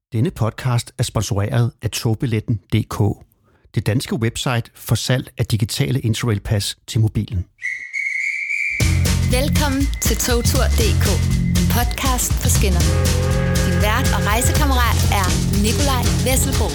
Denne podcast er sponsoreret af togbilletten.dk, det danske website for salg af digitale Interrail-pas til mobilen. Velkommen til Togtur.dk, en podcast på skinner. Din vært og rejsekammerat er Nikolaj Vesselbo.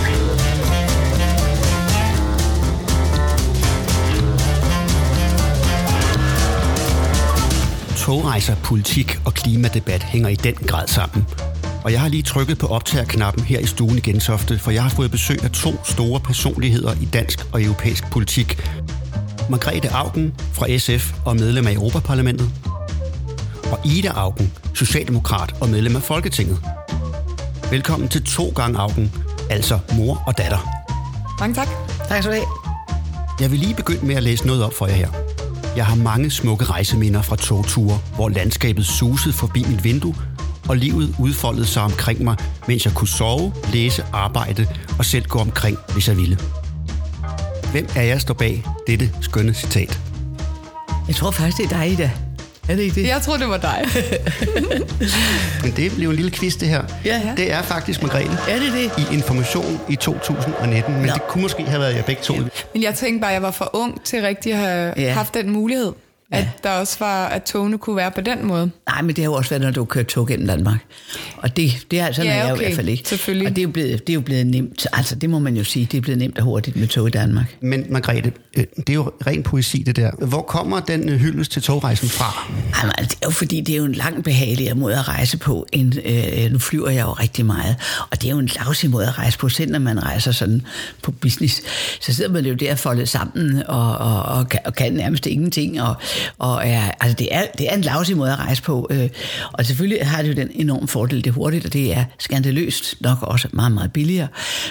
Togrejser, politik og klimadebat hænger i den grad sammen. Og jeg har lige trykket på optagerknappen her i stuen i Gentofte, for jeg har fået besøg af to store personligheder i dansk og europæisk politik. Margrethe Auken fra SF og medlem af Europaparlamentet. Og Ida Auken, socialdemokrat og medlem af Folketinget. Velkommen til 2 gange Auken, altså mor og datter. Mange tak. Tak skal du have. Jeg vil lige begynde med at læse noget op for jer her. Jeg har mange smukke rejseminder fra togture, hvor landskabet susede forbi mit vindue, og livet udfoldede sig omkring mig, mens jeg kunne sove, læse, arbejde og selv gå omkring, hvis jeg ville. Hvem af jer står bag dette skønne citat? Jeg tror faktisk, det er dig, Ida. Er det ikke det? Jeg tror, det var dig. Men det blev en lille quiz, det her. Ja. Det er faktisk Margrethe. Er det det? I Information i 2019, men det kunne måske have været jer begge to. Ja. Men jeg tænkte bare, at jeg var for ung til rigtig at have haft den mulighed. At der også var, at togene kunne være på den måde. Nej, men det har jo også været, når du kører tog gennem Danmark. Og det er sådan, jeg i hvert fald ikke. Selvfølgelig. Og det er jo blevet nemt. Altså, det må man jo sige. Det er blevet nemt og hurtigt med tog i Danmark. Men Margrethe, det er jo ren poesi, det der. Hvor kommer den hyldest til togrejsen fra? Jamen, det er jo fordi, det er jo en langt behageligere måde at rejse på. Nu flyver jeg jo rigtig meget. Og det er jo en lousy måde at rejse på, selv når man rejser sådan på business. Så sidder man jo der foldet sammen og kan nærmest ingenting. Altså det er en lousy måde at rejse på. Og selvfølgelig har det jo den enorme fordel, det er hurtigt, og det er skandaløst nok også meget, meget billigere.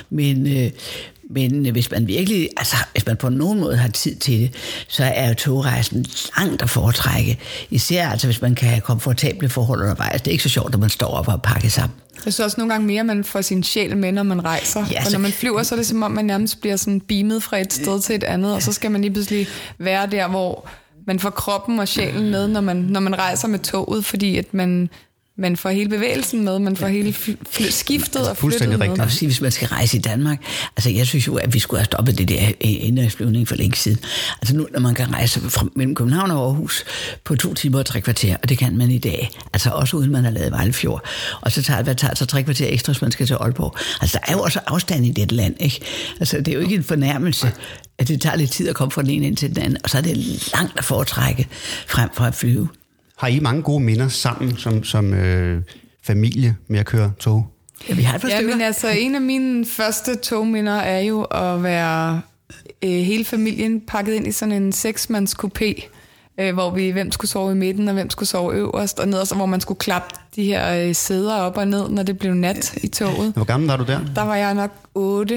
Men hvis man virkelig, altså hvis man på nogen måde har tid til det, så er jo togrejsen langt at foretrække. Især altså hvis man kan have komfortable forhold undervejs. Det er ikke så sjovt, når man står op og pakker sammen. Jeg synes også nogle gange mere, at man får sin sjæl med, når man rejser. Ja, og når man flyver, så er det som om, man nærmest bliver sådan beamet fra et sted til et andet, og så skal man lige pludselig være der, hvor man får kroppen og sjælen med, når man rejser med toget, fordi at man får hele bevægelsen med, man får hele skiftet og flyttet med. Og hvis man skal rejse i Danmark, altså jeg synes jo, at vi skulle have stoppet det der indenrigsflyvning for længe siden. Altså nu, når man kan rejse mellem København og Aarhus på 2 timer og 3 kvarter, og det kan man i dag, altså også uden man har lavet Vejlefjord, og så tager det så 3 kvarter ekstra, hvis man skal til Aalborg. Altså der er jo også afstand i dette land, ikke? Altså det er jo ikke en fornærmelse, at det tager lidt tid at komme fra den ene ind til den anden, og så er det langt at foretrække frem for at flyve. Har I mange gode minder sammen som familie med at køre tog? Ja, vi har et par stykker. Men altså, en af mine første togminder er jo at være hele familien pakket ind i sådan en 6-mands coupé, hvor hvem skulle sove i midten, og hvem skulle sove øverst og nederst, og hvor man skulle klappe de her sæder op og ned, når det blev nat i toget. Hvor gammel var du der? Der var jeg nok 8-9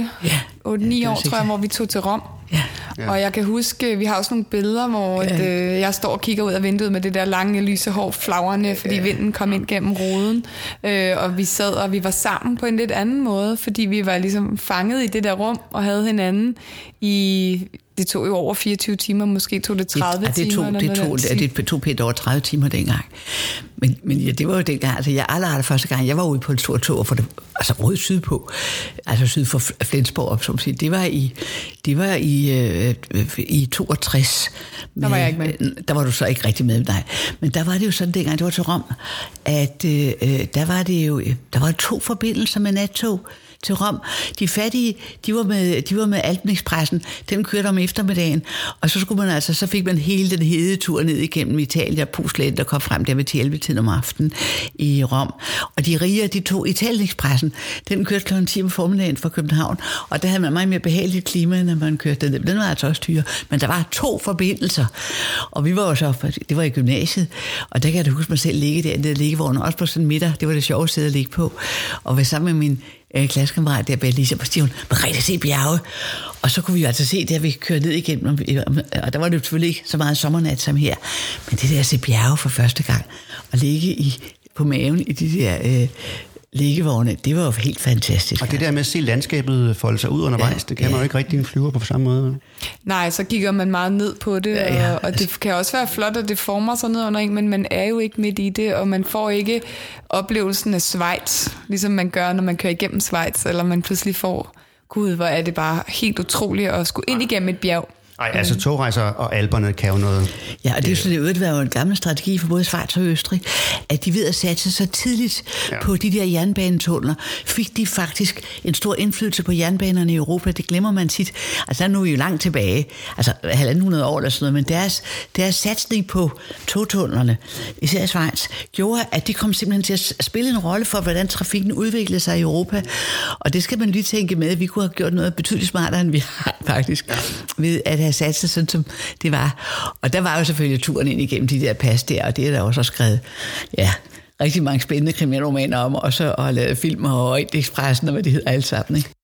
år, tror jeg, hvor vi tog til Rom. Ja. Og jeg kan huske, vi har også nogle billeder, hvor jeg står og kigger ud af vinduet med det der lange lyse hår flagrende, fordi vinden kom ind gennem ruden. Og vi sad, og vi var sammen på en lidt anden måde, fordi vi var ligesom fanget i det der rum og havde hinanden i... Det tog jo over 24 timer, måske tog det 30 timer. Det tog pænt over 30 timer dengang. Men ja, det var jo dengang, altså jeg allerede første gang, jeg var ude på en stor tog, for det, altså rød sydpå, altså syd for Flensborg, som siger, det var i 62. Der var jeg ikke med. Der var du så ikke rigtig med, nej. Men der var det jo sådan dengang, det var til Rom, at der var 2 forbindelser med nattog til Rom. De fattige, de var med Alpen-Expressen. Den kørte om eftermiddagen, og så skulle man altså, så fik man hele den hedetur ned igennem Italien og Puslet, der kom frem der ved 11-tiden om aftenen i Rom. Og de rige, de tog Italien-Expressen. Den kørte kl. 10 om formiddagen fra København, og der havde man meget mere behageligt klima, når man kørte den. Den var altså også dyre, men der var 2 forbindelser. Og vi var jo så, det var i gymnasiet, og der kan jeg da huske mig selv ligge der, der liggevognen, også på sådan en middag. Det var det sjove sted at ligge på. Og være sammen med min klassekammerat der bag Lisa på Stivn, Margrethe, se bjerge. Og så kunne vi jo altså se, der vi kørte ned igennem, og der var det jo selvfølgelig ikke så meget sommernat som her, men det der at se bjerge for første gang, og ligge på maven i de der liggevogne, det var jo helt fantastisk. Og det der med at se landskabet folde sig ud undervejs, det kan man jo ikke rigtig en flyver på samme måde. Nej, så kigger man meget ned på det, og det kan også være flot, at det former sig ned under en, men man er jo ikke midt i det, og man får ikke oplevelsen af Schweiz, ligesom man gør, når man kører igennem Schweiz, eller man pludselig får, gud, hvor er det bare helt utroligt at skulle ind igennem et bjerg. Nej, altså togrejser og Alperne kan jo noget. Ja, og det er jo sådan, det var jo en gammel strategi for både Schweiz og Østrig, at de ved at satse så tidligt på de der jernbanetunneler, fik de faktisk en stor indflydelse på jernbanerne i Europa. Det glemmer man tit. Altså, nu er vi jo langt tilbage, altså 100 år eller sådan noget, men deres satsning på togtunnelerne, især i Schweiz, gjorde, at de kom simpelthen til at spille en rolle for, hvordan trafikken udviklede sig i Europa. Og det skal man lige tænke med, at vi kunne have gjort noget betydeligt smartere, end vi har faktisk, ved at have sat sig sådan, som det var. Og der var jo selvfølgelig turen ind igennem de der pas der, og det er der også skrevet, rigtig mange spændende kriminalromaner om, og så og lavet film og Orientekspressen, og hvad det hedder alt sammen, ikke?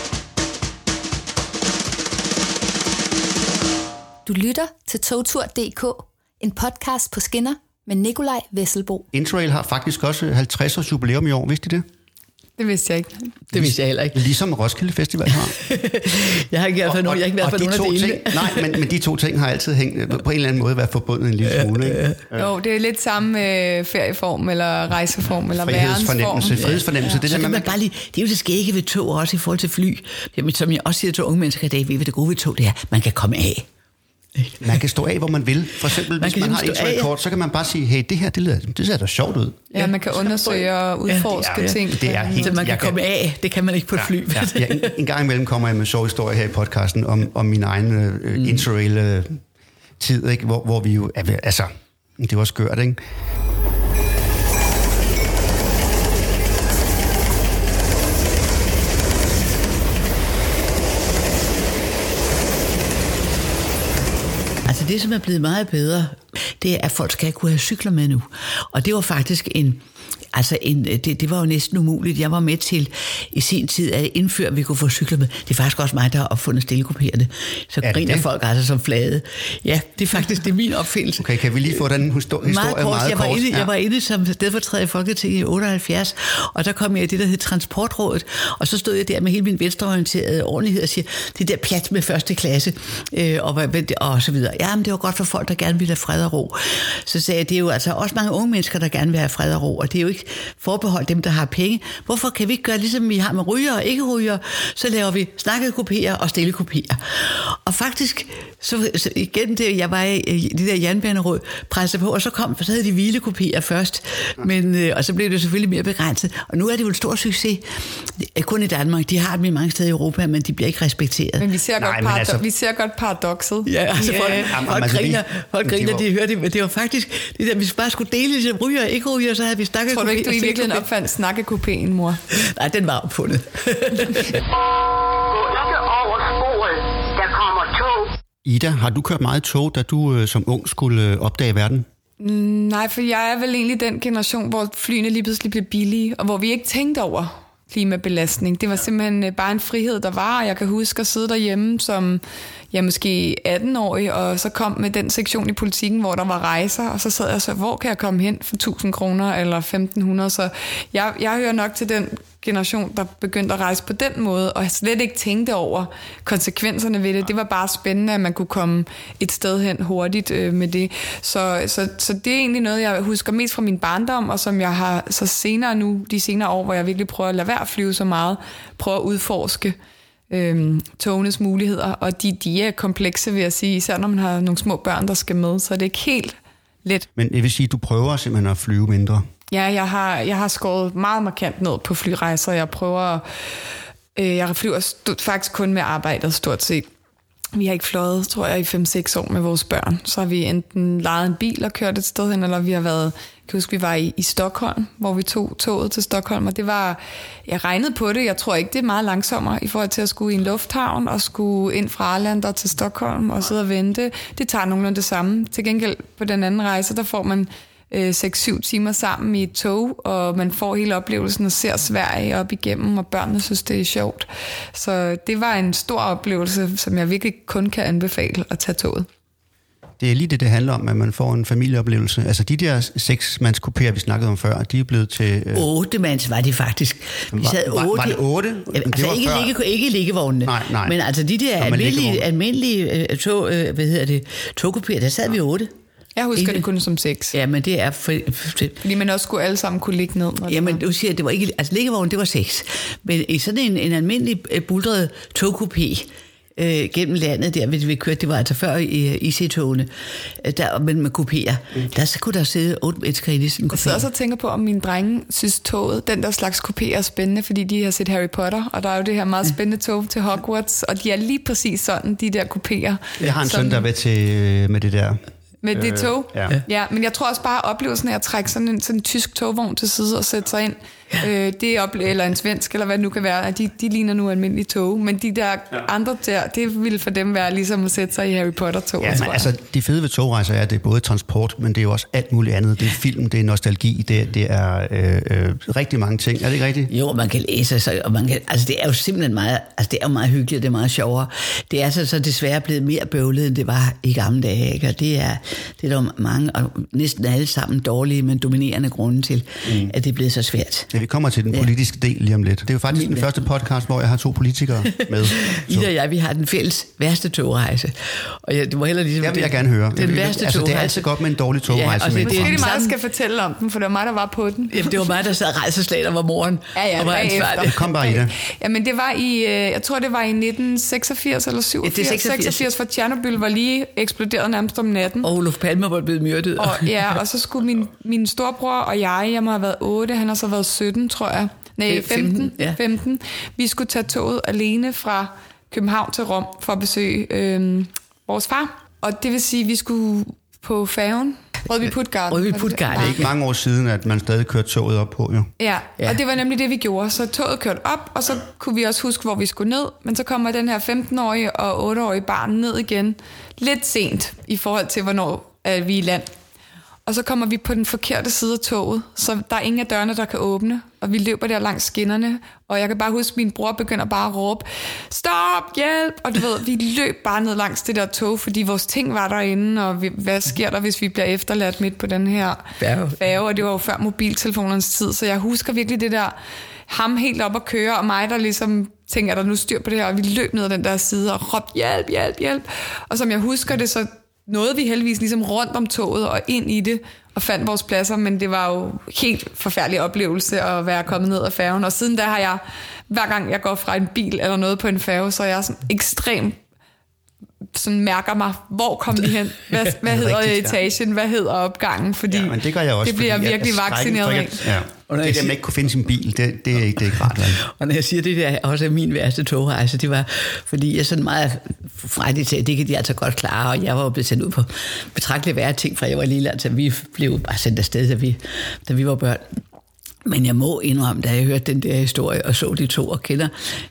Du lytter til togtur.dk, en podcast på skinner med Nikolaj Vesselbo. Interrail har faktisk også 50 års jubilæum i år, vidste I det? Det vidste jeg ikke. Det vidste jeg heller ikke. Ligesom Roskilde Festival har. Jeg har ikke været for nogen af delene. Nej, men de to ting har altid hængt, på en eller anden måde været forbundet en lille smule. Ikke? Jo, det er lidt samme ferieform, eller rejseform, eller værensform. Frihedsfornemmelse. Det, det er jo det skægge ved tog, også i forhold til fly. Som jeg også siger til unge mennesker i dag, ved det gode ved tog, det er, man kan komme af. Man kan stå af, hvor man vil. For eksempel, hvis man har et interrailkort, så kan man bare sige, hey, det her, det ser da sjovt ud. Ja, man kan undersøge og udforske ting. Det er helt, så man kan komme af, det kan man ikke på et fly. En gang imellem kommer jeg med en sjov historie her i podcasten om min egen interrail-tid, ikke? Hvor vi jo, altså, det var skørt, ikke? Altså det, som er blevet meget bedre, det er, at folk skal kunne have cykler med nu. Og det var faktisk det var jo næsten umuligt. Jeg var med til i sin tid at indføre, at vi kunne få cykler med. Det er faktisk også mig, der har opfundet stillekupéerne. Så griner folk altså som flade. Ja, det er faktisk min opfindelse. Okay, kan vi lige få den historie meget kort? Jeg var inde som stedfortræder i Folketinget i 78, og der kom jeg i det, der hed Transportrådet, og så stod jeg der med hele min venstreorienterede ordentlighed og siger, det der pjat med første klasse, og så videre. Jamen, det var godt for folk, der gerne ville have fred og ro. Så sagde jeg, det er jo altså også mange unge mennesker, der gerne vil have fred og ro, og det er jo ikke forbeholdt dem, der har penge. Hvorfor kan vi ikke gøre, ligesom vi har med ryger og ikke ryger, så laver vi snakkekupéer og stillekupéer. Og faktisk, så igen det, jeg var i det der jernbaneråd, presset på, og så havde de hvilekupéer først, men, og så blev det selvfølgelig mere begrænset. Og nu er det jo en stor succes. Kun i Danmark, de har dem i mange steder i Europa, men de bliver ikke respekteret. Men vi ser godt paradokset. Ja, altså folk griner, de hører det, men det var faktisk, det der, hvis vi bare skulle dele det, ryger og ikke ryger, så havde vi snakkekupéer. Tror du ikke, du i virkeligheden opfandt snakkekupéen, mor? Nej, den var opfundet. Ida, har du kørt meget tog, da du som ung skulle opdage verden? Nej, for jeg er vel egentlig den generation, hvor flyene lige pludselig blev billige, og hvor vi ikke tænkte over klimabelastning. Det var simpelthen bare en frihed, der var, og jeg kan huske at sidde derhjemme som måske 18-årig, og så kom med den sektion i Politikken, hvor der var rejser, og så sad jeg så, hvor kan jeg komme hen for 1.000 kroner eller 1.500? Så jeg hører nok til den generation, der begyndte at rejse på den måde, og slet ikke tænkte over konsekvenserne ved det. Det var bare spændende, at man kunne komme et sted hen hurtigt med det. Så det er egentlig noget, jeg husker mest fra min barndom, og som jeg har så senere nu, de senere år, hvor jeg virkelig prøver at lade være at flyve så meget, prøver at udforske togenes muligheder, og de er komplekse, vil jeg sige, især når man har nogle små børn, der skal med, så det er ikke helt let. Men det vil sige, at du prøver simpelthen at flyve mindre? Ja, jeg har skåret meget markant ned på flyrejser. Jeg flyver faktisk kun med arbejdet stort set. Vi har ikke fløjet, tror jeg, i 5-6 år med vores børn. Så har vi enten lejet en bil og kørt et sted hen, eller vi har været, kan huske, vi var i Stockholm, hvor vi tog toget til Stockholm, og det var, jeg regnede på det, jeg tror ikke, det er meget langsommere i forhold til at skulle i en lufthavn og skulle ind fra Arlanda til Stockholm og sidde og vente. Det tager nogenlunde det samme. Til gengæld på den anden rejse, der får man 6-7 timer sammen i et tog, og man får hele oplevelsen og ser Sverige op igennem, og børnene synes, det er sjovt. Så det var en stor oplevelse, som jeg virkelig kun kan anbefale at tage toget. Det er lige det handler om, at man får en familieoplevelse. Altså de der 6-mandskupéer, vi snakkede om før, de er blevet til... 8-mands var de faktisk. Vi sad 8. Var det 8? Altså ikke liggevognene. Nej. Men altså de der almindelige togkupéer, der sad vi 8. Jeg husker det kun som 6. Ja, men det er... Fordi man også skulle alle sammen kunne ligge ned. Jamen, du siger, det var ikke... Altså liggevognen, det var 6. Men i sådan en almindelig buldret togkupé, gennem landet der, vi kørte, det var altså før i IC-togene, der med kupéer, der kunne der sidde 8 mennesker i sådan en kupé. Jeg sidder også og tænker på, om mine drenge synes toget, den der slags kupéer er spændende, fordi de har set Harry Potter, og der er jo det her meget spændende tog til Hogwarts, og de er lige præcis sådan, de der kupéer. Jeg har en søn, der er ved til med det der. Med det tog? Ja, men jeg tror også bare, oplevelsen af at trække sådan en tysk togvogn til side og sætte sig ind, eller en svensk, eller hvad det nu kan være, de ligner nu almindelige tog, men de der andre der, det ville for dem være ligesom at sætte sig i Harry Potter-tog. Ja, men altså, det fede ved togrejser er, at det er både transport, men det er jo også alt muligt andet. Det er film, det er nostalgi, det er rigtig mange ting. Er det ikke rigtigt? Jo, man kan læse, og altså det er jo simpelthen meget, altså det er jo meget hyggeligt, det er meget sjovere. Det er så desværre blevet mere bøvlet, end det var i gamle dage, ikke? Og det er der mange, og næsten alle sammen dårlige, men dominerende grunde til, at det er blevet så svært. Ja, vi kommer til den politiske del lige om lidt. Det er jo faktisk den første podcast, hvor jeg har 2 politikere med. Ida og jeg, vi har den fælles værste togrejse. Og det var heller ligesom... Det vil jeg gerne høre. Den værste togrejse. Det er altid godt med en dårlig togrejse. Ja, måske det er mig, der skal fortælle om den, for det var mig, der var på den. Jamen, det var mig, der sad rejseslag, der var moren. Ja, bagefter. Kom bare i det. Jamen, det var i... Jeg tror, det var i 1986 eller 87. 86, for Tjernobyl var lige eksploderet nærmest om natten. Og Olof Palme var blevet myrdet. Og så skulle min storebror og jeg må have været 8, han har så været 17, tror jeg. Nej, 15. Ja. 15. Vi skulle tage toget alene fra København til Rom for at besøge vores far. Og det vil sige, at vi skulle på færgen. Rødby Puttgarden. Det er ikke mange år siden, at man stadig kørte toget op på, jo. Ja, og det var nemlig det, vi gjorde. Så toget kørte op, og så kunne vi også huske, hvor vi skulle ned. Men så kommer den her 15-årige og 8-årige barn ned igen. Lidt sent i forhold til, hvornår vi er i land. Og så kommer vi på den forkerte side af toget, så der er ingen af dørene, der kan åbne. Og vi løber der langs skinnerne, og jeg kan bare huske, at min bror begynder bare at råbe, stop, hjælp! Og du ved, vi løb bare ned langs det der tog, fordi vores ting var derinde, og hvad sker der, hvis vi bliver efterladt midt på den her færge? Og det var jo før mobiltelefonernes tid, så jeg husker virkelig det der, ham helt op at køre, og mig, der ligesom tænker, der nu styr på det her, og vi løb ned ad den der side og råbte, hjælp, hjælp, hjælp! Og som jeg husker det, så nåede vi heldigvis ligesom rundt om toget og ind i det og fandt vores pladser, men det var jo helt forfærdelig oplevelse at være kommet ned af færgen. Og siden da har jeg, hver gang jeg går fra en bil eller noget på en færge, så er jeg sådan ekstremt sådan mærker mig, hvor kom vi hen? Hvad hedder etagen? Hvad hedder opgangen? Fordi men det gør jeg også, det bliver jeg virkelig vaccineret af. Ja. Og det der med ikke kunne finde sin bil, det er ikke rart. Og når jeg siger, det der også er min værste togrejse, det var, fordi jeg sådan meget frejdig til, det kan de altså godt klare, og jeg var jo blevet sendt ud på betragteligt værre ting, fra jeg var lille, altså vi blev bare sendt afsted, da vi var børn. Men jeg må indrømme, da jeg hørte den der historie og så de 2 og kender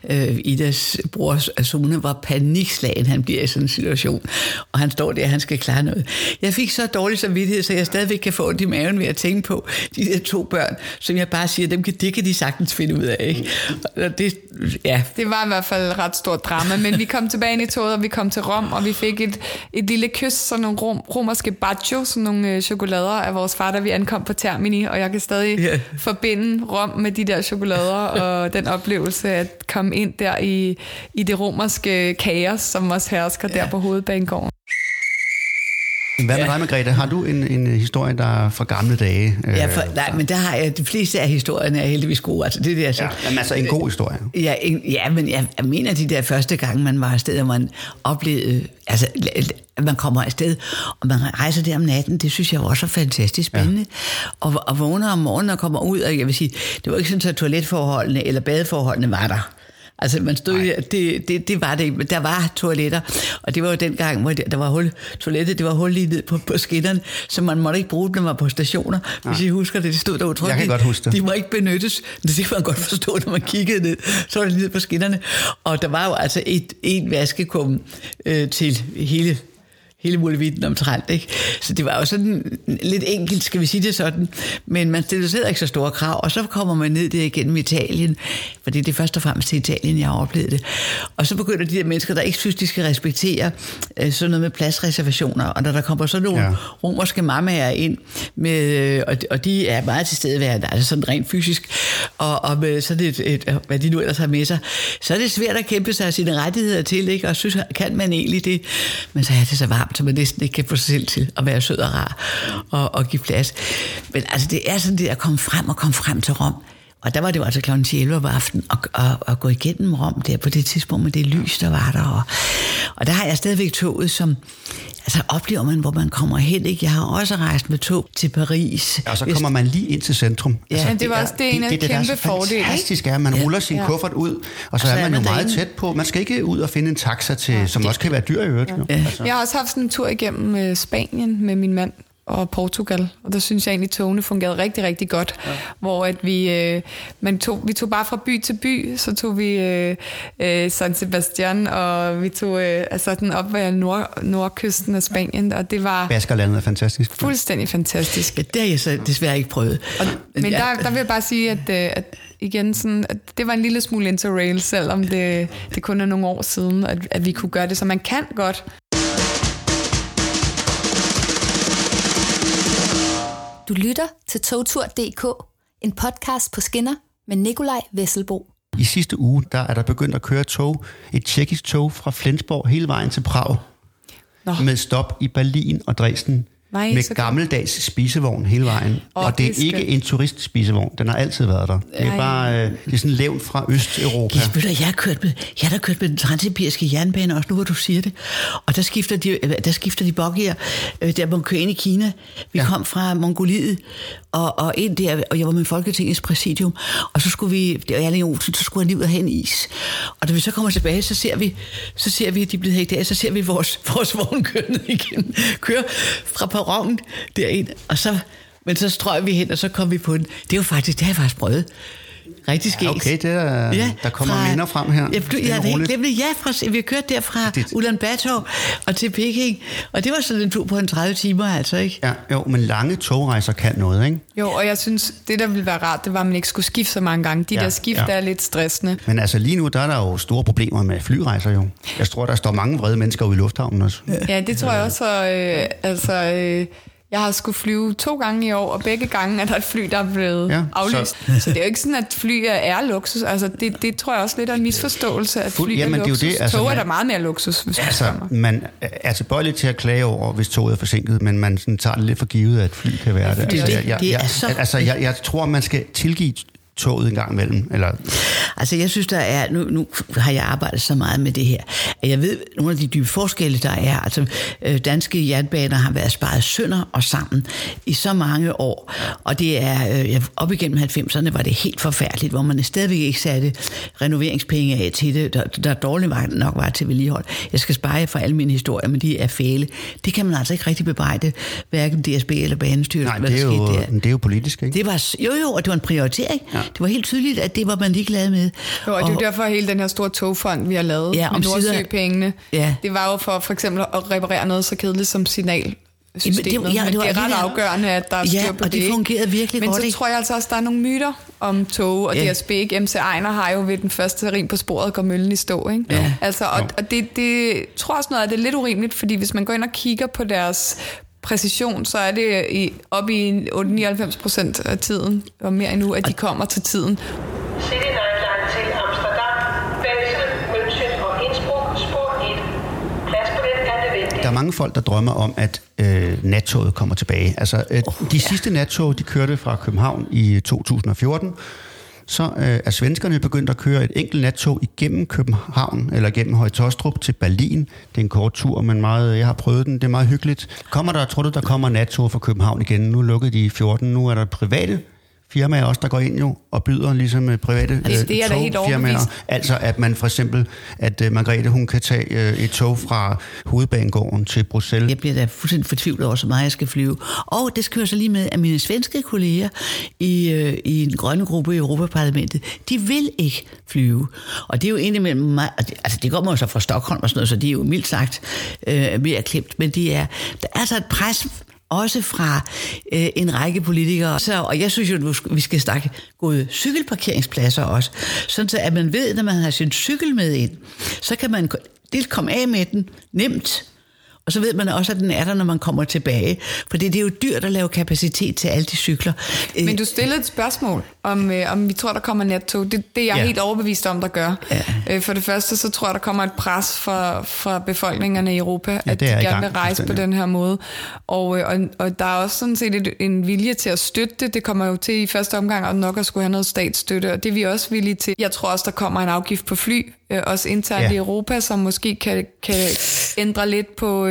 Idas bror Sune, var panikslagen, han bliver i sådan en situation. Og han står der, han skal klare noget. Jeg fik så dårlig samvittighed, så jeg stadigvæk kan få ondt i maven ved at tænke på de der 2 børn, som jeg bare siger, det kan de sagtens finde ud af. Ikke? Og det var i hvert fald et ret stort drama, men vi kom tilbage ind i toget, og vi kom til Rom, og vi fik et lille kys, sådan nogle romerske bacio, sådan nogle chokolader af vores far, da vi ankom på Termini, og jeg kan stadig forbinde Rom med de der chokolader og den oplevelse at komme ind der i det romerske kaos, som også hersker der på Hovedbanegården. Hvad med dig, Margrethe? Har du en historie, der er fra gamle dage? Nej, men der har jeg, de fleste af historierne er heldigvis gode. Altså, det der, men altså en god historie. Men jeg mener, de der første gange, man var afsted, og man oplevede, altså, at man kommer afsted, og man rejser der om natten, det synes jeg også er fantastisk spændende. Ja. Og vågner om morgenen og kommer ud, og jeg vil sige, det var ikke sådan, at toiletforholdene eller badeforholdene var der. Altså man stod, det var det ikke, men der var toiletter, og det var jo dengang, hvor der var hul, toilettet, det var hul lige ned på skinnerne, så man måtte ikke bruge dem, når man var på stationer. Hvis I husker det, stod der utroligt. Jeg kan godt huske det. De må ikke benyttes, det kan man godt forstå, når man kiggede ned, så var det lige ned på skinnerne. Og der var jo altså en vaskekum til hele muligheden omtrent, ikke? Så det var jo sådan lidt enkelt, skal vi sige det sådan, men man stillede ikke så store krav, og så kommer man ned der igennem Italien, for det er først og fremmest til Italien, jeg har oplevet det. Og så begynder de der mennesker, der ikke synes, de skal respektere sådan noget med pladsreservationer. Og når der kommer sådan nogle romerske mammaer ind, med, og de er meget tilstedeværende, altså sådan rent fysisk, og med sådan et, hvad de nu ellers har med sig, så er det svært at kæmpe sig sine rettigheder til, ikke? Og synes, kan man egentlig det? Men så er det så varmt, så man næsten ikke kan få sig selv til at være sød og rar og give plads. Men altså, det er sådan det at komme frem til Rom. Og der var det jo altså kl. 10-11 om aftenen at gå igennem Rom der på det tidspunkt med det lys, der var der. Og der har jeg stadigvæk toget, som altså oplever man, hvor man kommer hen. Ikke? Jeg har også rejst med tog til Paris. Og så kommer man lige ind til centrum. Ja, altså, det var også en kæmpe fordel. Det fantastisk er, at man ruller sin kuffert ud, og så er man jo meget tæt på. Man skal ikke ud og finde en taxa, som også kan være dyr i øvrigt. Ja. Altså. Jeg har også haft sådan en tur igennem Spanien med min mand og Portugal, og der synes jeg egentlig, at togene fungerede rigtig, rigtig godt, hvor at vi tog bare fra by til by, så tog vi San Sebastian, og vi tog altså den op ved nordkysten af Spanien, og det var... Baskerlandet er fantastisk. Fuldstændig fantastisk. Ja, det har jeg så desværre ikke prøvet. Men der vil jeg bare sige, at igen, sådan, at det var en lille smule interrail, selvom det kun er nogle år siden, at vi kunne gøre det, så man kan godt. Du lytter til togtur.dk, en podcast på skinner med Nikolaj Vesselbo. I sidste uge, der er der begyndt at køre et tjekkisk tog fra Flensborg hele vejen til Prag. Med stop i Berlin og Dresden. Med gammeldags spisevogn hele vejen. Og det er ikke en turistspisevogn. Den har altid været der. Det er bare det er sådan levnt fra Østeuropa. Jeg har kørt med den transsibiriske jernbane også nu, hvor du siger det. Og der skifter de boggier, der man kører ind i Kina. Vi kom fra Mongoliet og ind der, og jeg var med Folketingets præsidium. Og så skulle vi, der Erling Olsen, så skulle han lige ud og have en is. Og da vi så kommer tilbage, så ser vi, de er blevet hægt af, så ser vi vores vogn køre ned igen. Køre fra perronen derind, men så strøg vi hen, og så kom vi på den. Det har jeg faktisk prøvet. Rigtig skægt. Okay, der kommer minder frem her. Vi har kørt derfra Ulaanbaatar og til Peking, og det var sådan en tur på 30 timer, altså, ikke? Ja, jo, men lange togrejser kan noget, ikke? Jo, og jeg synes, det der ville være rart, det var, at man ikke skulle skifte så mange gange. De der skift er lidt stressende. Men altså lige nu, der er der jo store problemer med flyrejser, jo. Jeg tror, der står mange vrede mennesker ude i lufthavnen også. Ja, det tror jeg også, jeg har skulle flyve 2 gange i år, og begge gange er der et fly, der er blevet aflyst. Så det er jo ikke sådan, at fly er luksus. Altså, det tror jeg også lidt er en misforståelse, at fly er luksus. Det er tog er der meget mere luksus, hvis man er tilbøjelig til at klage over, hvis toget er forsinket, men man sådan tager det lidt for givet, at fly kan være det. Jeg tror, man skal tilgive toget en gang imellem, eller... Altså, jeg synes, der er... Nu har jeg arbejdet så meget med det her, at jeg ved, nogle af de dybe forskelle, der er. Altså, danske jernbaner har været sparet sønder og sammen i så mange år, og det er... op igennem 90'erne var det helt forfærdeligt, hvor man stadigvæk ikke satte renoveringspenge af til det, der dårligt nok var til vedligehold. Jeg skal spare jer for alle mine historier, men de er fæle. Det kan man altså ikke rigtig bebrejde, hverken DSB eller Banestyrelsen. Nej, det er jo politisk, ikke? Det var, jo, og det var en prioritering. Ja. Det var helt tydeligt, at det var man ligeglad med. Jo, og det er jo derfor hele den her store togfond, vi har lavet med Nordsøpengene. Ja. Det var jo for eksempel at reparere noget så kedeligt som signalsystemet. Det er ret afgørende, at der er styr på det. Det fungerede virkelig godt. Men så tror jeg altså også, der er nogle myter om tog, og DSB, ikke? MC Ejner har jo ved den første rim på sporet, går møllen i stå, ikke? Ja. Altså, og det tror også noget af det er lidt urimeligt, fordi hvis man går ind og kigger på deres præcision, så er det op i 98% af tiden, og mere endnu, at de kommer til tiden. City Nightline til Amsterdam, Basel, München og Innsbruck, spor 1. Plads på den er nødvendig. Der er mange folk, der drømmer om, at nattoget kommer tilbage. Altså, de sidste nattog, de kørte fra København i 2014. Så er svenskerne begyndt at køre et enkelt nattog igennem København, eller igennem Høje Taastrup til Berlin. Det er en kort tur, men jeg har prøvet den. Det er meget hyggeligt. Tror du, der kommer nattog fra København igen? Nu lukkede de i 14. Nu er der private firmaer også, der går ind jo og byder ligesom private det er da helt overbevist. Altså at man for eksempel, at Margrethe, hun kan tage et tog fra Hovedbanegården til Bruxelles. Jeg bliver da fuldstændig fortvivlet over, så meget jeg skal flyve. Og det skal jo så lige med, at mine svenske kolleger i en grønne gruppe i Europaparlamentet, de vil ikke flyve. Og det er jo indimellem mig, altså det kommer jo så fra Stockholm og sådan noget, så det er jo mildt sagt mere klemt, men der er så et pres også fra en række politikere. Og jeg synes jo, at vi skal snakke gode cykelparkeringspladser også, sådan så at man ved, når man har sin cykel med ind, så kan man dels komme af med den nemt, og så ved man også, at den er der, når man kommer tilbage. For det er jo dyrt at lave kapacitet til alle de cykler. Men du stillede et spørgsmål, om vi tror, der kommer nattog. Det er jeg helt overbevist om, der gør. Ja. For det første, så tror jeg, der kommer et pres fra befolkningerne i Europa, at de gerne vil rejse på den her måde. Og der er også sådan set en vilje til at støtte det. Det kommer jo til i første omgang, og nok at skulle have noget statsstøtte, og det er vi også villige til. Jeg tror også, der kommer en afgift på fly, også internt i Europa, som måske kan ændre lidt på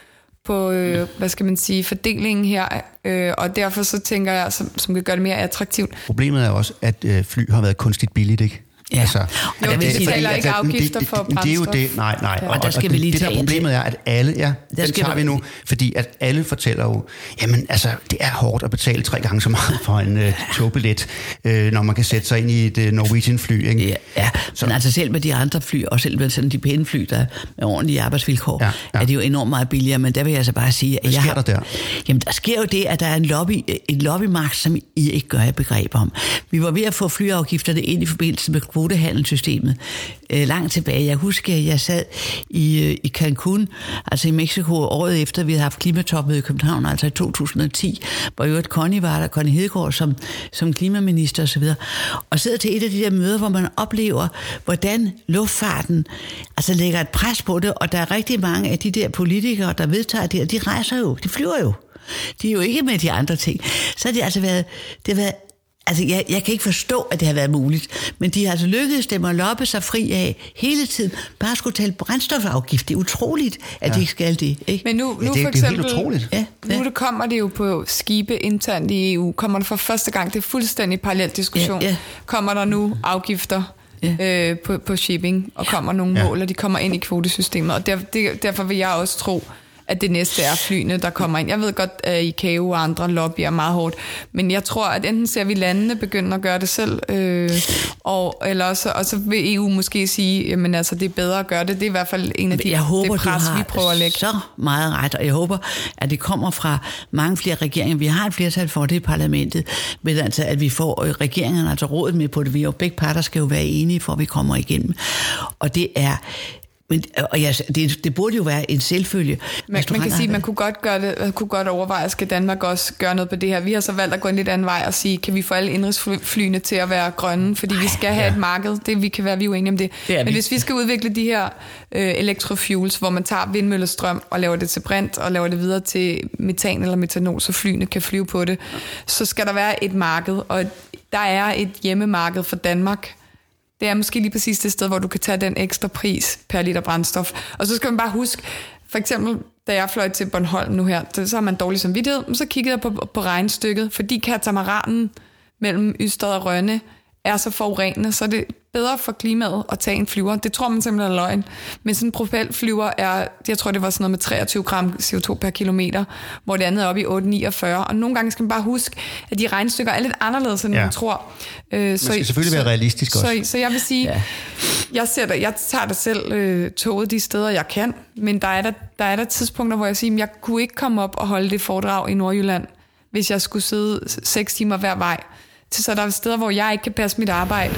hvad skal man sige, fordelingen her, og derfor så tænker jeg, som kan gøre det mere attraktivt. Problemet er også, at fly har været kunstigt billigt, ikke? Ja. Altså, jo, det betaler ikke afgifter for brændstof. Det er jo det, nej. Ja. Og der skal vi lige tage problemet er, at alle, den tager vi nu, fordi at alle fortæller jo, jamen altså, det er hårdt at betale 3 gange så meget for en togbillet, når man kan sætte sig ind i et Norwegian-fly, ikke? Ja. Men altså selv med de andre fly, og selv med sådan de pæne fly, der med ordentlige arbejdsvilkår, er det jo enormt meget billigere, men der vil jeg så bare sige, at hvad sker der der? Jamen, der sker jo det, at der er en lobbymagt, som I ikke gør et begreb om. Vi var ved at få flyafgifterne ind i forbindelse med kvotehandelssystemet langt tilbage. Jeg husker, at jeg sad i Cancun, altså i Mexico, året efter, vi havde haft klimatopmøde i København, altså i 2010, hvor jo Connie var der, Connie Hedegaard som klimaminister osv., og sidder til et af de der møder, hvor man oplever, hvordan luftfarten altså lægger et pres på det, og der er rigtig mange af de der politikere, der vedtager det, og de rejser jo, de flyver jo. De er jo ikke med de andre ting. Så har det altså været, altså, jeg kan ikke forstå, at det har været muligt, men de har altså lykkedes dem at loppe sig fri af hele tiden. Bare skulle tale brændstofafgift. Det er utroligt, at de ikke skal det. Ikke? Men nu det for eksempel, er helt utroligt. Nu kommer det jo på skibe internt i EU. Kommer der for første gang, det er fuldstændig parallel diskussion, kommer der nu afgifter på shipping, og kommer nogle mål, og de kommer ind i kvotesystemet. Og derfor vil jeg også tro, at det næste er flyene, der kommer ind. Jeg ved godt, at ICAO og andre lobbyer meget hårdt, men jeg tror, at enten ser vi landene begynde at gøre det selv, eller også, og så vil EU måske sige, jamen altså, det er bedre at gøre det. Det er i hvert fald en af de pres, vi prøver at lægge. Så meget ret, og jeg håber, at det kommer fra mange flere regeringer. Vi har et flertal for det i parlamentet, men altså, at vi får regeringerne, altså rådet med på det. Vi jo begge parter skal jo være enige, for at vi kommer igennem. Og det er... det burde jo være en selvfølge. Man kan sige, at man kunne godt gøre det, kunne godt overveje, skal Danmark også gøre noget på det her. Vi har så valgt at gå en lidt anden vej og sige, kan vi få alle indrigsflyene til at være grønne, fordi vi skal have et marked. Vi kan være uenige om det. Men hvis vi skal udvikle de her elektrofuels, hvor man tager vindmøllestrøm og laver det til brint og laver det videre til metan eller metanol, så flyene kan flyve på det, så skal der være et marked, og der er et hjemmemarked for Danmark. Det er måske lige præcis det sted, hvor du kan tage den ekstra pris per liter brændstof. Og så skal man bare huske, for eksempel, da jeg fløj til Bornholm nu her, så har man dårlig samvittighed, så kiggede jeg på regnstykket, fordi katamaranen mellem Ystad og Rønne er så forurenende, så det er bedre for klimaet at tage en flyver. Det tror man simpelthen er løgn. Men sådan en propelflyver er, jeg tror det var sådan noget med 23 gram CO2 per kilometer, hvor det andet er oppe i 8,49. Og nogle gange skal man bare huske, at de regnestykker er lidt anderledes, end man tror. Man skal selvfølgelig være realistisk også. Så jeg vil sige, jeg tager da selv toget de steder, jeg kan, men der er der tidspunkter, hvor jeg siger, at jeg kunne ikke komme op og holde det foredrag i Nordjylland, hvis jeg skulle sidde 6 timer hver vej. Så der er steder, hvor jeg ikke kan passe mit arbejde.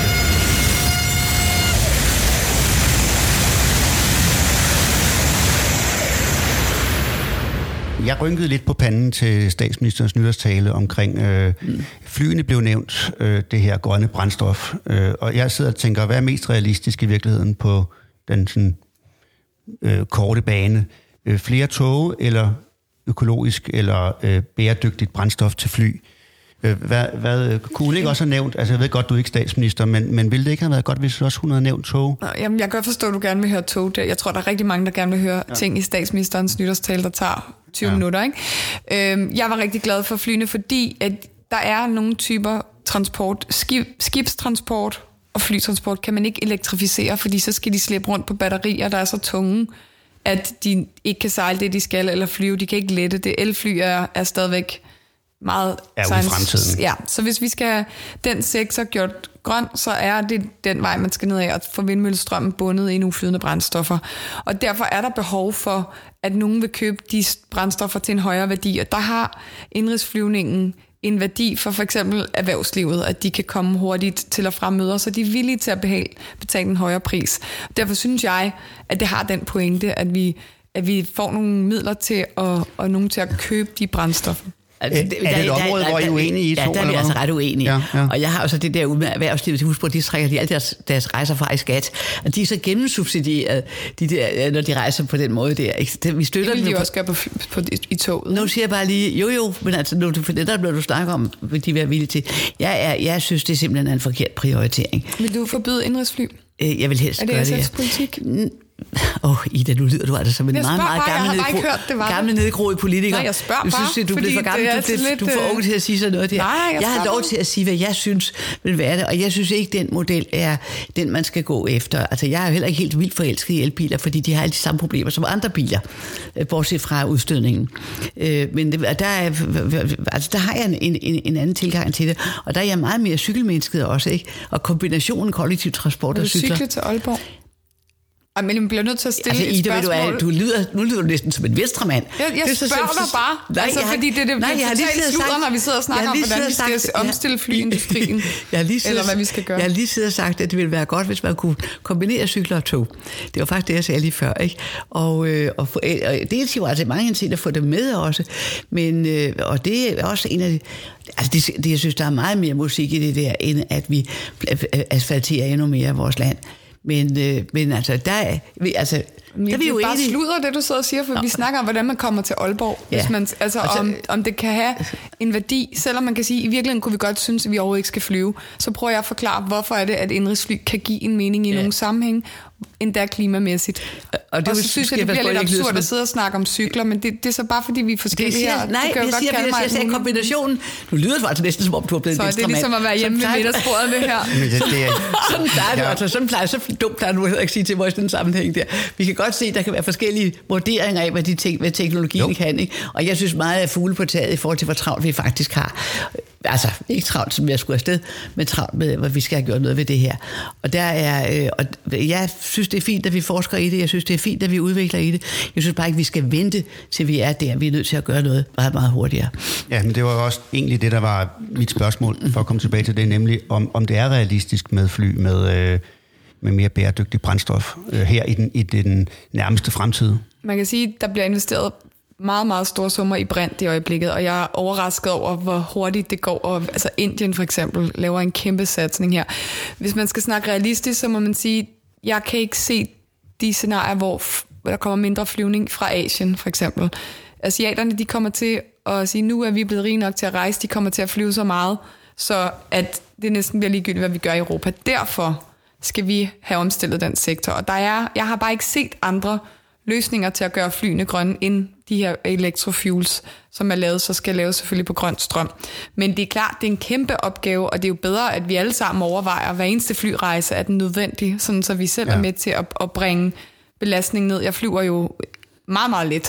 Jeg rynkede lidt på panden til statsministerens nytårstale omkring flyene blev nævnt, det her grønne brændstof. Og jeg sidder og tænker, hvad er mest realistisk i virkeligheden på den sådan, korte bane? Flere tog eller økologisk eller bæredygtigt brændstof til fly? Hvad kunne hun ikke også have nævnt? Altså, jeg ved godt, du er ikke statsminister, men ville det ikke have været godt, hvis også hun havde nævnt tog? Jamen, jeg kan godt forstå, at du gerne vil høre tog. Jeg tror, der er rigtig mange, der gerne vil høre ting i statsministerens nytårstale, der tager 20 minutter. Ikke? Jeg var rigtig glad for flyene, fordi at der er nogle typer transport, skibstransport og flytransport, kan man ikke elektrificere, fordi så skal de slippe rundt på batterier, der er så tunge, at de ikke kan sejle det, de skal, eller flyve. De kan ikke lette det. Elfly er stadigvæk meget i fremtiden. Ja, så hvis vi skal have den sektor gjort grøn, så er det den vej, man skal ned af, at få vindmøllestrømmen bundet i nogle flydende brændstoffer. Og derfor er der behov for, at nogen vil købe de brændstoffer til en højere værdi, og der har indrigsflyvningen en værdi for eksempel erhvervslivet, at de kan komme hurtigt til og fra møder, så de er villige til at betale en højere pris. Derfor synes jeg, at det har den pointe, at vi får nogle midler til og nogen til at købe de brændstoffer. Altså, er det et område, hvor I er uenige i to? Ja, der er vi altså ret uenige. Ja. Og jeg har også det der ude med erhvervslivet, husk på, de trækker de alle deres rejser fra i skat. Og de er så gennemsubsidieret, når de rejser på den måde der. Vi støtter det vil dem de også gøre i toget. Nu siger jeg bare lige, jo, men altså, når du snakker om, vil de være villige til. Jeg synes, det er simpelthen en forkert prioritering. Vil du forbyde indrigsfly? Jeg vil helst gøre det. Er det SF's politik? Ida, nu lyder du altså som en meget gammel nedgroet politiker. Nej, jeg spørger bare. Synes, du er blevet for gammel. Du er for ung til at sige sådan noget der. Nej, jeg har lov til at sige, hvad jeg synes vil være det, og jeg synes ikke, den model er den, man skal gå efter. Altså, jeg er jo heller ikke helt vildt forelsket i elbiler, fordi de har alle de samme problemer som andre biler, bortset fra udstødningen. Men der har jeg en anden tilgang til det, og der er jeg meget mere cykelmennesket også, ikke? Og kombinationen kollektiv transport og cykler. Vil du cykle til Aalborg? Men man bliver nødt til at stille et spørgsmål. Nu lyder du næsten som en venstremand. Jeg spørger dig bare, fordi det er totalt sludder, når vi sidder og snakker om, hvordan vi skal omstille flyindustrien, eller hvad vi skal gøre. Jeg har lige siddet og sagt, at det ville være godt, hvis man kunne kombinere cykler og tog. Det var faktisk det, jeg sagde lige før, ikke? Og dels jo altså mange henseender at få det med også, men og det er også en af de... Altså det, jeg synes, der er meget mere musik i det der, end at vi asfalterer endnu mere af vores land. Men altså, der er vi jo enige. Bare sludder det, du sidder og siger, for vi snakker om, hvordan man kommer til Aalborg. Ja. Hvis man, om det kan have en værdi, selvom man kan sige, i virkeligheden kunne vi godt synes, at vi overhovedet ikke skal flyve, så prøver jeg at forklare, hvorfor er det, at indrigsfly kan give en mening i nogle sammenhæng, endda klimamæssigt. Og så synes jeg, det bliver lidt absurd at sidde og snakke om cykler, men det er så bare, fordi vi er forskellige her. Nej, jeg siger kombinationen. Nu lyder det altså næsten, som om du er blevet venstremand. Så det er ligesom at være hjemme ved middagsbordet, det her. Sådan plejer så dumt, der nu heller ikke sige til mig i sådan en sammenhæng der. Vi kan godt se, at der kan være forskellige vurderinger af, hvad teknologien kan. Ikke? Og jeg synes meget af fugle på taget i forhold til, hvor travlt vi faktisk har. Altså, ikke travlt, som jeg skulle afsted, men travlt med, hvad vi skal have gjort noget ved det her. Og jeg synes, det er fint, at vi forsker i det. Jeg synes, det er fint, at vi udvikler i det. Jeg synes bare ikke, vi skal vente, til vi er der. Vi er nødt til at gøre noget meget, meget hurtigere. Ja, men det var også egentlig det, der var mit spørgsmål, for at komme tilbage til det, nemlig om det er realistisk med fly med mere bæredygtig brændstof her i den nærmeste fremtid. Man kan sige, at der bliver investeret meget, meget store summer i brint i øjeblikket, og jeg er overrasket over, hvor hurtigt det går. Og, altså Indien for eksempel laver en kæmpe satsning her. Hvis man skal snakke realistisk, så må man sige, jeg kan ikke se de scenarier, hvor der kommer mindre flyvning fra Asien for eksempel. Asiaterne, de kommer til at sige, nu er vi blevet rige nok til at rejse, de kommer til at flyve så meget, så at det næsten bliver ligegyldigt, hvad vi gør i Europa. Derfor skal vi have omstillet den sektor. Og jeg har bare ikke set andre løsninger til at gøre flyene grønne end de her electrofuels, som er lavet, så skal laves selvfølgelig på grøn strøm. Men det er klart, det er en kæmpe opgave, og det er jo bedre, at vi alle sammen overvejer, hver eneste flyrejse er den nødvendig, sådan så vi selv er med til at bringe belastningen ned. Jeg flyver jo meget, meget let.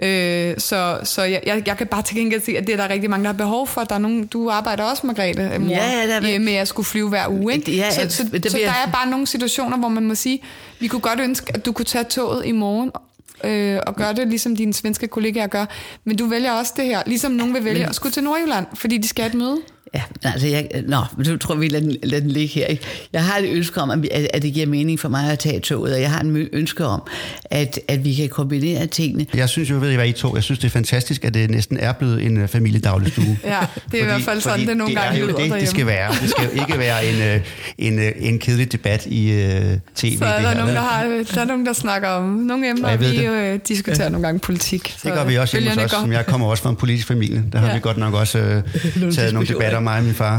Så jeg kan bare til gengæld se, at det er der rigtig mange, der har behov for. Der er nogen, du arbejder også, Margrethe, med at skulle flyve hver uge. Ikke? Så der er bare nogle situationer, hvor man må sige, vi kunne godt ønske, at du kunne tage toget i morgen og gøre det, ligesom dine svenske kollegaer gør. Men du vælger også det her, ligesom nogen vil vælge at skulle til Nordjylland, fordi de skal have et møde. Ja, altså men du tror, vi lader den ligge her. Ikke? Jeg har et ønske om, at det giver mening for mig at tage toget, og jeg har en ønske om, at vi kan kombinere tingene. Jeg synes jo, ved I hvad I tog? Jeg synes, det er fantastisk, at det næsten er blevet en familiedagligstue. Ja, det er i hvert fald sådan, det nogle gange lyder derhjemme. Det skal være. Det skal jo ikke være en kedelig debat i tv. Så der er nogen, der snakker om nogle emner, og vi diskuterer nogle gange politik. Det gør vi også hjemme hos os, som jeg kommer også fra en politisk familie. Der har vi godt nok også taget nogle debatter mig og min far.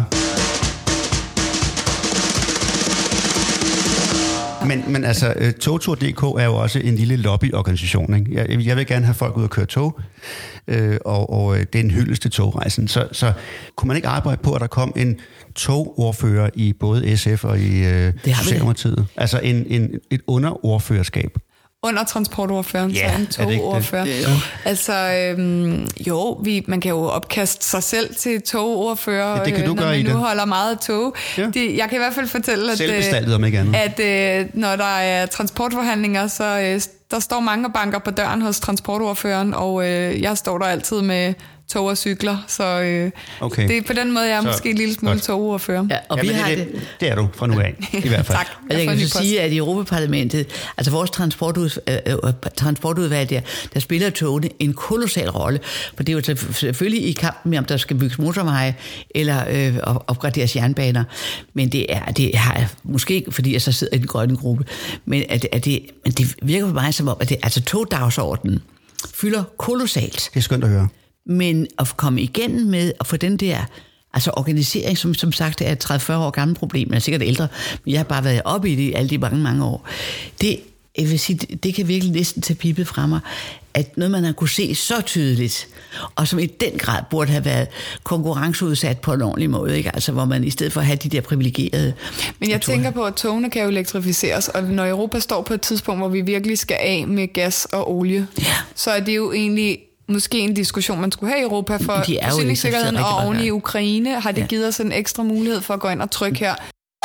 Men altså, Togtur.dk er jo også en lille lobbyorganisation. Ikke? Jeg vil gerne have folk ud og køre tog, og det er en hyldest til togrejsen. Så kunne man ikke arbejde på, at der kom en togordfører i både SF og i Socialdemokratiet? Altså et underordførerskab. under transportordføreren, så en togordfører. Altså, man kan jo opkaste sig selv til togordfører, når man nu holder meget tog. Ja. Jeg kan i hvert fald fortælle, at når der er transportforhandlinger, så der står mange banker på døren hos transportordføreren, og jeg står der altid med tog og cykler, så det er på den måde, jeg er måske en lille smule togordfører. Ja, og det er du fra nu af, i hvert fald. Tak. Og jeg kan så sige, at i Europaparlamentet, altså vores transportudvalg der spiller togene en kolossal rolle, for det er jo selvfølgelig i kampen med, om der skal bygges motorveje eller opgraderes jernbaner, men det har måske, fordi jeg så sidder i den grønne gruppe, men det virker for mig som om, at det, altså togdagsordenen fylder kolossalt. Det er skønt at høre. Men at komme igennem med at få den der organisering, som sagt er et 30-40 år gammelt problem, jeg er sikkert ældre, men jeg har bare været oppe i det alle de mange år. Jeg vil sige, det kan virkelig næsten tage pipet fra mig, at noget, man har kunne se så tydeligt, og som i den grad burde have været konkurrenceudsat på en ordentlig måde, ikke? Altså, hvor man i stedet for at have de der privilegerede... Men jeg tænker på, at togene kan jo elektrificeres, og når Europa står på et tidspunkt, hvor vi virkelig skal af med gas og olie, så er det jo egentlig måske en diskussion, man skulle have i Europa for forsyningssikkerheden, og oven i Ukraine har det givet os en ekstra mulighed for at gå ind og trykke her.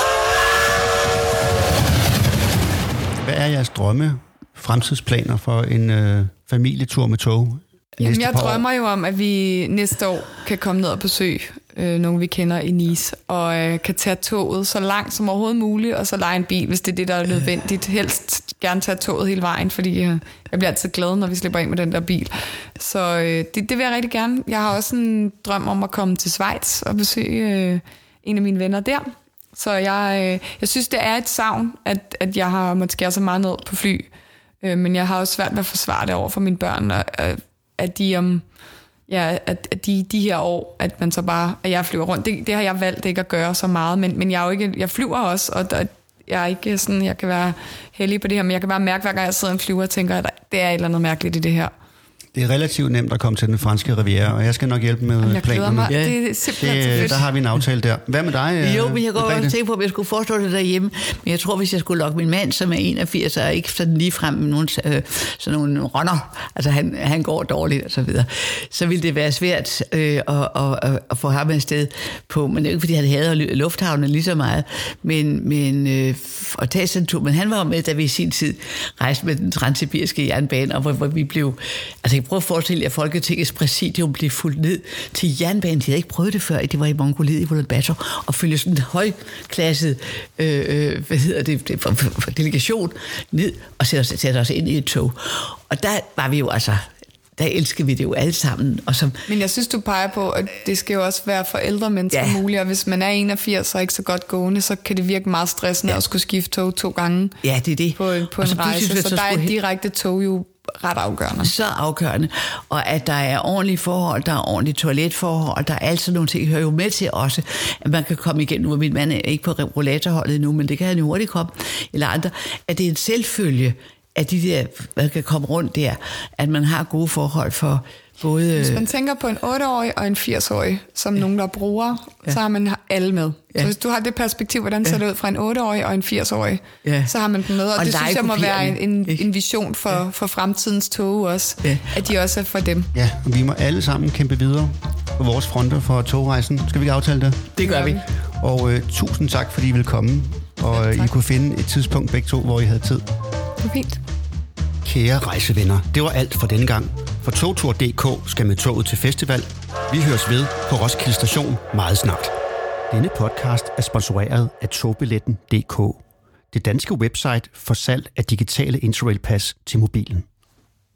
Hvad er jeres drømme, fremtidsplaner for en familietur med tog? Jamen, jeg drømmer jo om, at vi næste år kan komme ned og besøge nogen, vi kender i Nice, og kan tage toget så langt som overhovedet muligt, og så leje en bil, hvis det er det, der er nødvendigt. Helst gerne tage toget hele vejen, fordi jeg bliver altid glad, når vi slipper ind med den der bil. Så det vil jeg rigtig gerne. Jeg har også en drøm om at komme til Schweiz og besøge en af mine venner der. Så jeg synes, det er et savn, at jeg har måttet skære så meget ned på fly. Men jeg har også svært ved at forsvare det over for mine børn, at de her år, at man så bare, at jeg flyver rundt. Det har jeg valgt ikke at gøre så meget, men jeg er jo ikke, jeg flyver også, og jeg er ikke sådan, jeg kan være heldig på det her, men jeg kan bare mærke, hver gang jeg sidder i en flyver og tænker, at det er et eller andet mærkeligt i det her. Det er relativt nemt at komme til den franske riviera, og jeg skal nok hjælpe med planerne. Ja. Det er simpelthen så fedt. Der har vi en aftale der. Hvad med dig? Jo, men jeg går også tænke på, at jeg skulle forestå det derhjemme. Men jeg tror, hvis jeg skulle lokke min mand, som er 81, og ikke sådan lige frem med sådan nogle runner, altså han går dårligt og så videre, så ville det være svært at få ham afsted på, men det er ikke, fordi han hader lufthavnen lige så meget, men at tage sådan en tur. Men han var med, da vi i sin tid rejste med den transsibiriske jernbane, og hvor vi blev... Altså, jeg prøver at forestille jer, at Folketingets præsidium blev fuldt ned til jernbanen. De havde ikke prøvet det før, de var i Mongoliet i Ulaanbaatar, og følge sådan en højklasset delegation ned og sætte os ind i et tog. Og der var vi jo altså... Der elsker vi det jo alle sammen. Men jeg synes, du peger på, at det skal jo også være for ældre mennesker muligt, og hvis man er 81 og ikke så godt gående, så kan det virke meget stressende at skulle skifte tog 2 gange det er det. på en rejse. Så der er et direkte tog jo ret afgørende. Så afgørende. Og at der er ordentlige forhold, der er ordentlige toiletforhold, der er altid nogle ting, hører jo med til også, at man kan komme igen. Nu er min mand ikke på rollatorholdet endnu, men det kan han jo hurtigt komme. Eller andre. At det er en selvfølge, at de der, man kan komme rundt der, at man har gode forhold for både... Hvis man tænker på en 8-årig og en 80-årig, som nogen, der bruger, så har man alle med. Så hvis du har det perspektiv, hvordan ser det ud fra en 8-årig og en 80-årig, så har man dem med. Og det synes jeg må være en vision for fremtidens tog også, at de også er for dem. Ja, og vi må alle sammen kæmpe videre på vores fronter for togrejsen. Skal vi ikke aftale det? Det gør vi. Og tusind tak, fordi I ville komme. Og I kunne finde et tidspunkt begge to, hvor I havde tid. Det er fint. Kære rejsevenner, det var alt for denne gang. For togtur.dk skal med toget til festival. Vi høres ved på Roskilde Station meget snart. Denne podcast er sponsoreret af togbilletten.dk, det danske website for salg af digitale Interrail-pas til mobilen.